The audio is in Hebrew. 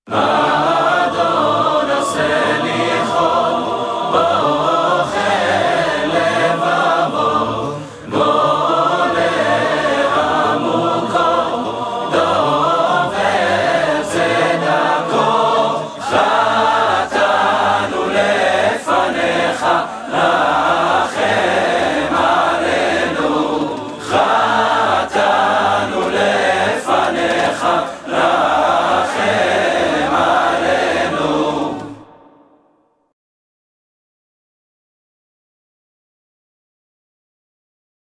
אדון עשה לי חוד, באוכל לבבו, מולא עמוקות, דובר צדקות, חטאנו לפניך,